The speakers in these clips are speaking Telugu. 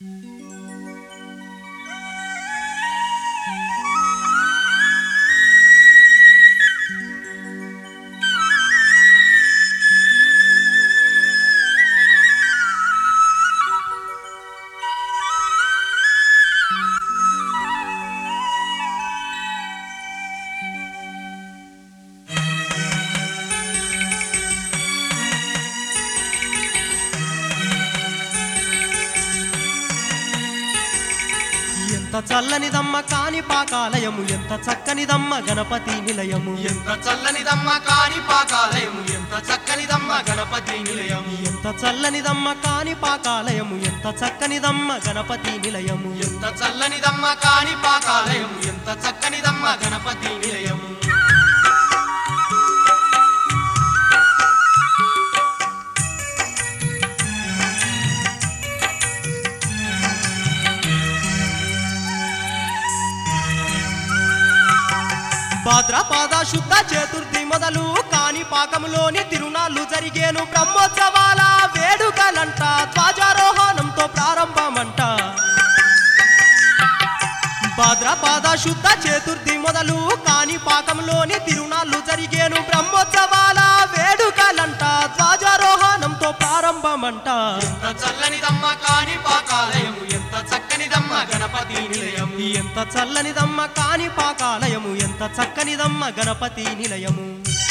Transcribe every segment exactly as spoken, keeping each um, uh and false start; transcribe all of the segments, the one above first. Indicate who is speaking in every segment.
Speaker 1: ఎంత చల్లనిదమ్మ కాణిపాకాలయము ఎంత చక్కనిదమ్మ గణపతి నిలయము
Speaker 2: ఎంత చల్లనిదమ్మ కాణిపాకాలయము ఎంత చక్కనిదమ్మ గణపతి నిలయము
Speaker 1: ఎంత చల్లనిదమ్మ కాణిపాకాలయము ఎంత చక్కనిదమ్మ గణపతి నిలయము
Speaker 2: ఎంత చల్లనిదమ్మ కాణిపాకాలయము ఎంత చక్కనిదమ్మ గణపతి నిలయము
Speaker 1: భాద్రపద శుద్ధ చతుర్థి మొదలు కాణిపాకంలోని తిరునాళ్ళు జరిగేను బ్రహ్మోత్సవాల వేడుకలంట ధ్వజారోహణంతో ప్రారంభమంట భాద్రపద శుద్ధ చతుర్థి మొదలు కాణిపాకంలోని తిరునాళ్ళు జరిగేను బ్రహ్మోత్సవాల వేడుకలంట ధ్వజారోహణంతో ప్రారంభమంట
Speaker 2: ఎంత చల్లనిదమ్మ కాణిపాకాలయము ఎంత చక్కనిదమ్మ గణపతి నిలయము
Speaker 1: ఎంత చల్లనిదమ్మ కాణిపాకాలయము ఎంత చక్కనిదమ్మ గణపతి నిలయము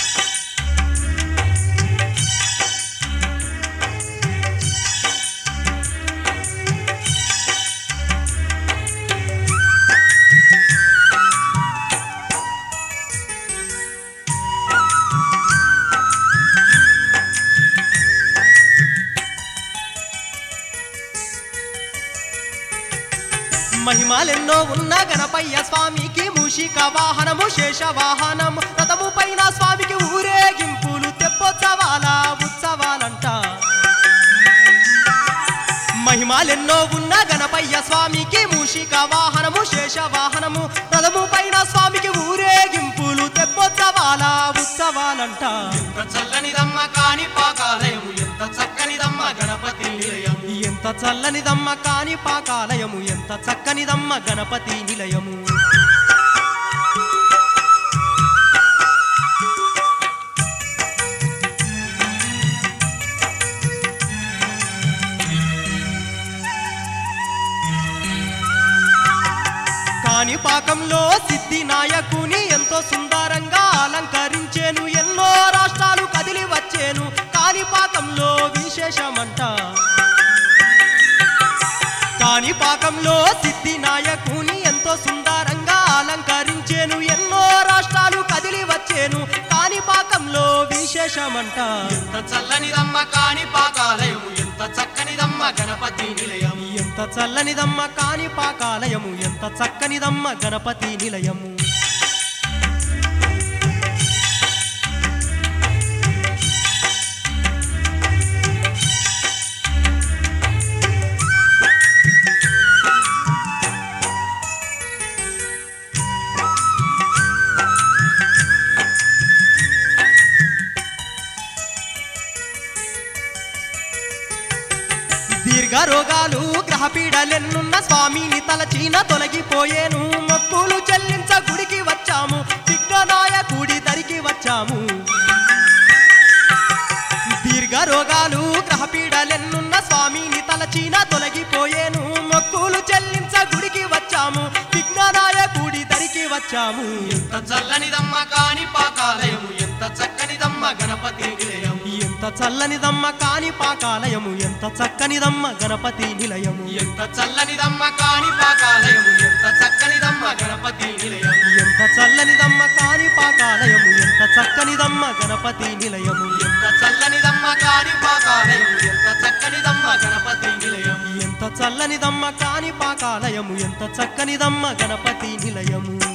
Speaker 1: మహిమలెన్నో ఉన్న గణపయ్య స్వామికి మూషిక వాహనము శేష వాహనము రథము పైన స్వామికి ఊరేగింపులు తెప్పోత్సవాల ఉత్సవాలంట మహిమలెన్నో ఉన్న గణపయ్య స్వామికి మూషిక వాహనము శేష వాహనము రథము పైన స్వామికి ఊరేగింపులు తెప్పోత్సవాల ఉత్సవాలంట
Speaker 2: ఎంత చల్లనిదమ్మ కాణిపాకాలయము ఎంత చక్కనిదమ్మ గణపతి నిలయము
Speaker 1: ఎంత చల్లనిదమ్మ కాణిపాకాలయము ఎంత చక్కనిదమ్మ గణపతి నిలయము కాణిపాకంలో సిద్ధి నాయకుని ఎంతో సుందరంగా అలంకరించేను ఎన్నో రాష్ట్రాలు కదిలి వచ్చేను కాణిపాకంలో విశేషమంట కాణిపాకంలో సిద్ధి నాయకుని ఎంతో సుందరంగా అలంకరించేను ఎన్నో రాష్ట్రాలు కదిలి వచ్చేను కాణిపాకంలో విశేషమంట
Speaker 2: ఎంత చల్లనిదమ్మ కాణిపాకాలయము ఎంత చక్కనిదమ్మ గణపతి నిలయము
Speaker 1: ఎంత చల్లనిదమ్మ కాణిపాకాలయము ఎంత చక్కనిదమ్మ గణపతి నిలయము దీర్ఘ రోగాలు గ్రహపీడలెన్నున్న స్వామిని తలచిన తొలగిపోయేను మొక్కులు చెల్లించ గుడికి వచ్చాము విఘ్ననాయకుడి దరికి వచ్చాము దీర్ఘ రోగాలు గ్రహపీడలెన్నున్న స్వామిని తలచిన తొలగిపోయేను మొక్కులు చెల్లించ గుడికి వచ్చాము విఘ్ననాయకుడి దరికి వచ్చాము
Speaker 2: ఎంత చల్లనిదమ్మ కాణిపాకాలయము ఎంత చక్కనిదమ్మ గణపతి నిలయము
Speaker 1: ఎంత చల్లనిదమ్మ కాణిపాకాలయము ఎంత చక్కనిదమ్మ గణపతి నిలయము
Speaker 2: ఎంత చల్లనిదమ్మ కాణిపాకాలయము ఎంత చక్కనిదమ్మ గణపతి నిలయము
Speaker 1: ఎంత చల్లనిదమ్మ కాణిపాకాలయము ఎంత చక్కనిదమ్మ గణపతి నిలయము
Speaker 2: ఎంత చల్లనిదమ్మ కాణిపాకాలయము ఎంత చక్కనిదమ్మ గణపతి నిలయము
Speaker 1: ఎంత చల్లనిదమ్మ కాణిపాకాలయము ఎంత చక్కనిదమ్మ గణపతి నిలయము